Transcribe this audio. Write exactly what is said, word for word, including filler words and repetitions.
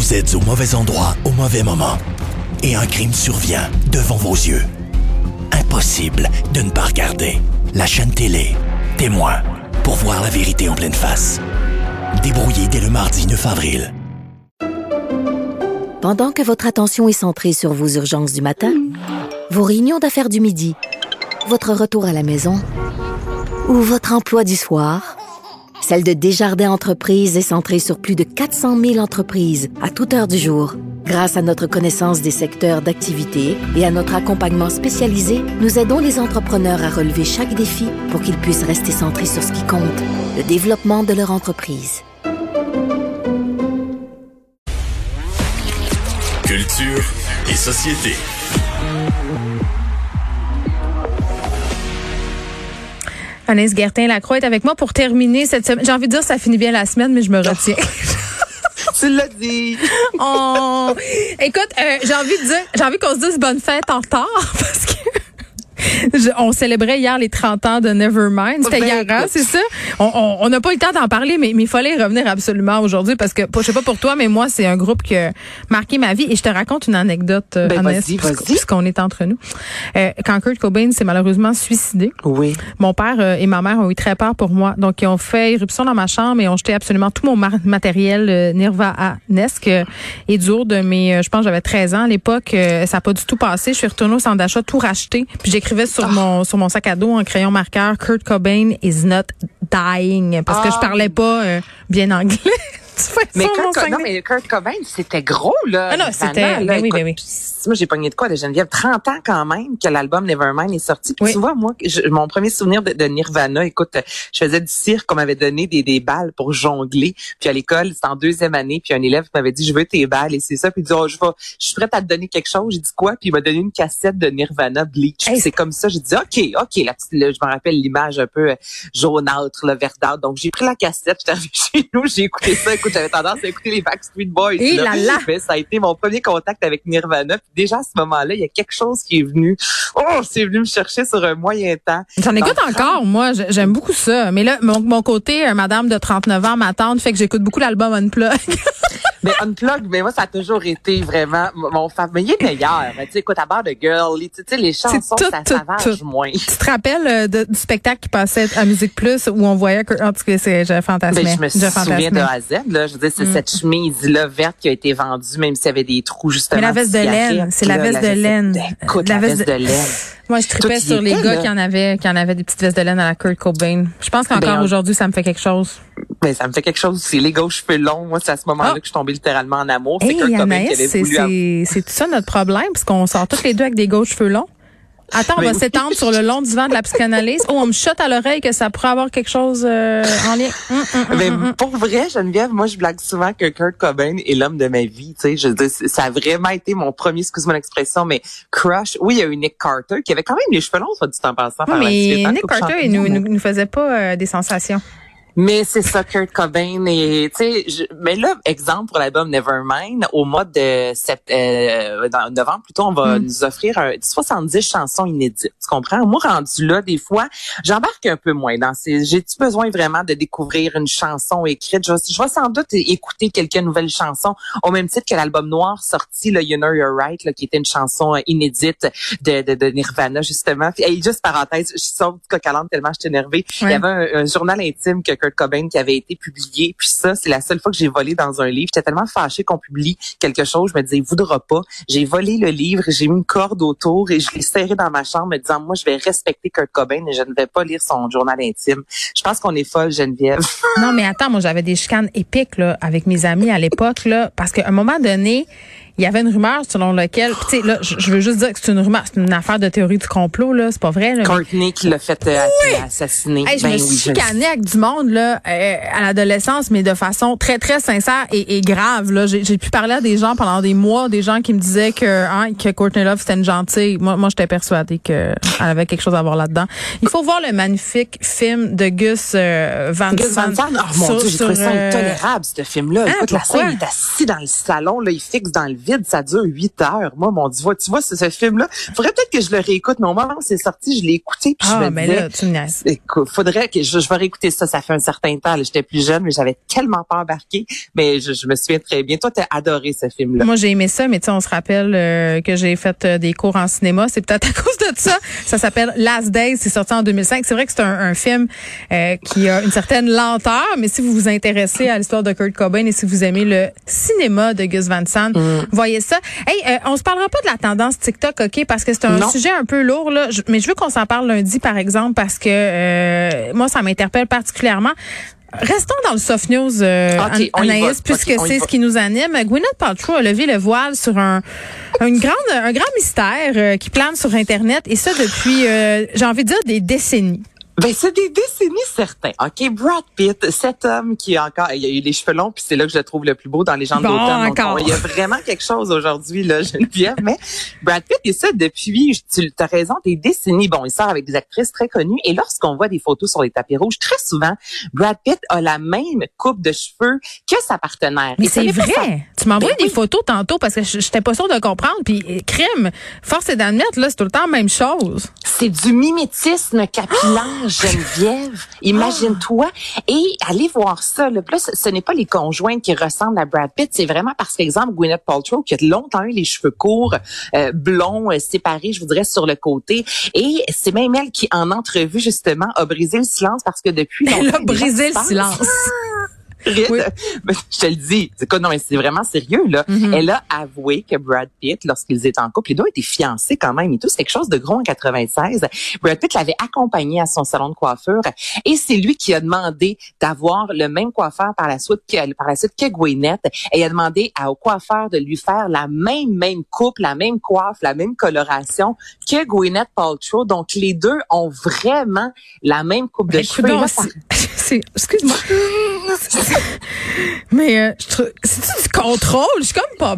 Vous êtes au mauvais endroit au mauvais moment. Et un crime survient devant vos yeux. Impossible de ne pas regarder. La chaîne télé, Témoin, pour voir la vérité en pleine face. Débrouillé dès le mardi neuf avril. Pendant que votre attention est centrée sur vos urgences du matin, vos réunions d'affaires du midi, votre retour à la maison ou votre emploi du soir, celle de Desjardins Entreprises est centrée sur plus de quatre cent mille entreprises à toute heure du jour. Grâce à notre connaissance des secteurs d'activité et à notre accompagnement spécialisé, nous aidons les entrepreneurs à relever chaque défi pour qu'ils puissent rester centrés sur ce qui compte, le développement de leur entreprise. Culture et société. Anaïs Gertin-Lacroix est avec moi pour terminer cette semaine. J'ai envie de dire ça finit bien la semaine, mais je me retiens. Tu l'as dit. Oh. Écoute, euh, j'ai envie de dire, j'ai envie qu'on se dise bonne fête en retard parce que je, on célébrait hier les trente ans de Nevermind. C'était hier, hein, c'est ça? On n'a pas eu le temps d'en parler, mais il fallait y revenir absolument aujourd'hui parce que, je sais pas pour toi, mais moi, c'est un groupe qui a marqué ma vie. Et je te raconte une anecdote, ben, Anaïs, vas-y, vas-y. puisqu'on est entre nous. Euh, quand Kurt Cobain s'est malheureusement suicidé, oui. Mon père euh, et ma mère ont eu très peur pour moi. Donc, ils ont fait irruption dans ma chambre et ont jeté absolument tout mon mar- matériel euh, Nirvana-esque euh, et du haut de mes, euh, je pense, j'avais treize ans à l'époque. Euh, ça n'a pas du tout passé. Je suis retournée au centre d'achat, tout racheté. Puis j'écrivais sur oh. mon sur mon sac à dos en crayon marqueur Kurt Cobain is not dying parce oh. que je parlais pas euh, bien anglais. Mais Kurt, Co- non, mais Kurt Cobain, c'était gros, là. Ah non, c'était, ben oui, ben oui. Moi, j'ai pogné de quoi de Geneviève? trente ans quand même que l'album Nevermind est sorti. Puis oui. tu vois, moi, je, mon premier souvenir de, de Nirvana, écoute, je faisais du cirque, on m'avait donné des, des balles pour jongler. Puis à l'école, c'était en deuxième année, puis un élève m'avait dit, je veux tes balles, et c'est ça. Puis il dit, oh, je vais, je suis prête à te donner quelque chose. J'ai dit quoi? Puis il m'a donné une cassette de Nirvana Bleach. Hey. C'est comme ça, j'ai dit, OK, OK, la petite, là, je me rappelle l'image un peu jaunâtre, là, verdâtre. Donc j'ai pris la cassette, j'étais arrivée chez nous, j'ai écouté ça. Écoute, j'avais tendance à écouter les Backstreet Boys. Et là. Là là. Mais ça a été mon premier contact avec Nirvana. Puis déjà à ce moment-là, il y a quelque chose qui est venu. Oh, c'est venu me chercher sur un moyen temps. J'en écoute Donc, encore, moi. J'aime beaucoup ça. Mais là, mon, mon côté, euh, madame de trente-neuf ans, ma tante, fait que j'écoute beaucoup l'album Unplug. Mais Unplug, mais moi, ça a toujours été vraiment mon favori. Mais il est meilleur. Tu sais, écoute, à bord de Girl, tu sais, les chansons, tout, ça savage moins. Tu te rappelles de, du spectacle qui passait à Musique Plus où on voyait que, en tout cas, c'est, je fantasmais. Ben, je me je souviens de A à Z, là. Je veux dire, c'est mm. cette chemise-là verte qui a été vendue, même s'il y avait des trous, justement. Mais la veste de laine. C'est la veste de laine. Écoute, la veste de laine. Moi, je tripais sur les gars qui en avaient, qui en avaient des petites vestes de laine à la Kurt Cobain. Je pense qu'encore ben, aujourd'hui, ça me fait quelque chose. Ben, ça me fait quelque chose aussi. Les gars aux cheveux longs, moi, c'est à ce moment-là oh. que je suis tombée littéralement en amour. C'est hey, Kurt Cobain qui avait c'est, voulu... C'est, c'est tout ça notre problème, parce qu'on sort tous les deux avec des gars aux cheveux longs. Attends, on va oui. s'étendre sur le long divan de la psychanalyse. Oh, on me chote à l'oreille que ça pourrait avoir quelque chose euh, en lien. Hum, hum, hum, Mais hum. pour vrai, Geneviève, moi, je blague souvent que Kurt Cobain est l'homme de ma vie. Tu sais, je veux dire, ça a vraiment été mon premier, excuse-moi l'expression, mais crush. Oui, il y a eu Nick Carter qui avait quand même les cheveux longs, soit dit en passant. Oui, mais Nick Carter, il nous, nous, nous faisait pas euh, des sensations. Mais c'est ça, Kurt Cobain. Et tu sais, mais là, exemple pour l'album Nevermind, au mois de sept, euh, dans novembre plutôt, on va mm. nous offrir un, soixante-dix chansons inédites. Tu comprends? Moi, rendu là, des fois, j'embarque un peu moins dans ces. J'ai-tu besoin vraiment de découvrir une chanson écrite? Je, je vais sans doute écouter quelques nouvelles chansons, au même titre que l'album noir sorti, là, You Know You're Right, là, qui était une chanson inédite de, de, de Nirvana, justement. Et juste parenthèse, je sors du coq à l'âne tellement je suis énervée. Ouais. Il y avait un, un journal intime que Kurt Cobain qui avait été publié, puis ça, c'est la seule fois que j'ai volé dans un livre. J'étais tellement fâchée qu'on publie quelque chose, je me disais, il voudra pas. J'ai volé le livre, j'ai mis une corde autour et je l'ai serré dans ma chambre, me disant, moi, je vais respecter Kurt Cobain et je ne vais pas lire son journal intime. Je pense qu'on est folle, Geneviève. Non, mais attends, moi, j'avais des chicanes épiques, là, avec mes amis à l'époque, là, parce qu'à un moment donné, il y avait une rumeur selon laquelle, tu sais, là, je veux juste dire que c'est une rumeur, c'est une affaire de théorie du complot, là, c'est pas vrai. Là, Courtney mais... qui l'a fait euh, oui. assassiner. Hey, je ben me oui, chicanais avec du monde là euh, à l'adolescence, mais de façon très très sincère et, et grave. Là, j'ai, j'ai pu parler à des gens pendant des mois, des gens qui me disaient que hein, que Courtney Love c'était une gentille. Moi, moi, j'étais persuadée que elle avait quelque chose à voir là-dedans. Il faut voir le magnifique film de Gus euh, Van Gus Van Sant. Oh mon sur, Dieu, j'ai trouvé ça euh... intolérable ce film-là. Hein, Écoute, pourquoi? la scène, il est assis dans le salon, là, il fixe dans le vide. vide, ça dure huit heures. Moi, mon Dieu, tu vois, ce, ce film-là, faudrait peut-être que je le réécoute, mais au moment où c'est sorti, je l'ai écouté, puis ah, je me mais disais, là, tu me niaises. Écoute, faudrait que je, je vais réécouter ça, ça fait un certain temps, là, j'étais plus jeune, mais j'avais tellement pas embarqué, mais je, je me souviens très bien. Toi, t'as adoré ce film-là. Moi, j'ai aimé ça, mais tu sais, on se rappelle euh, que j'ai fait euh, des cours en cinéma, c'est peut-être à cause de ça. Ça s'appelle Last Days, c'est sorti en deux mille cinq. C'est vrai que c'est un, un film euh, qui a une certaine lenteur, mais si vous vous intéressez à l'histoire de Kurt Cobain et si vous aimez le cinéma de Gus Van Sant, mm. voyez ça. Hey, euh, on se parlera pas de la tendance TikTok, OK, parce que c'est un non. sujet un peu lourd, là, je, mais je veux qu'on s'en parle lundi, par exemple, parce que euh, moi, ça m'interpelle particulièrement. Restons dans le soft news, euh, okay, Anaïs, puisque okay, c'est ce qui nous anime. Gwyneth Paltrow a levé le voile sur un, une grande, un grand mystère euh, qui plane sur Internet, et ça depuis, euh, j'ai envie de dire, des décennies. Ben, c'est des décennies certains. OK, Brad Pitt, cet homme qui a encore, il a eu les cheveux longs, puis c'est là que je le trouve le plus beau dans les gens bon, d'automne. Donc, il y a vraiment quelque chose aujourd'hui, là, Geneviève. Mais Brad Pitt, et ça depuis, tu as raison, des décennies. Bon, il sort avec des actrices très connues. Et lorsqu'on voit des photos sur les tapis rouges, très souvent, Brad Pitt a la même coupe de cheveux que sa partenaire. Mais c'est vrai. Sa... Tu m'envoies ben, des oui. photos tantôt parce que j'étais pas sûre de comprendre. Puis, crime, force est d'admettre, là, c'est tout le temps la même chose. C'est du mimétisme capillaire. Geneviève, imagine-toi. Et allez voir ça. Là, ce, ce n'est pas les conjointes qui ressemblent à Brad Pitt. C'est vraiment parce qu'exemple, Gwyneth Paltrow, qui a longtemps eu les cheveux courts, euh, blonds, euh, séparés, je voudrais, sur le côté. Et c'est même elle qui, en entrevue, justement, a brisé le silence parce que depuis... Elle a brisé le silence. Oui. Je te le dis, c'est quoi, non, mais c'est vraiment sérieux, là. Mm-hmm. Elle a avoué que Brad Pitt, lorsqu'ils étaient en couple, les deux étaient fiancés quand même et tout, c'est quelque chose de gros en quatre-vingt-seize. Brad Pitt l'avait accompagné à son salon de coiffure et c'est lui qui a demandé d'avoir le même coiffeur par la suite que, par la suite que Gwyneth, et il a demandé à, au coiffeur de lui faire la même, même coupe, la même coiffe, la même coloration que Gwyneth Paltrow. Donc, les deux ont vraiment la même coupe de cheveux. Donc, c'est, c'est, excuse-moi. Mais euh, je trouve, c'est-tu du contrôle? Je suis comme pas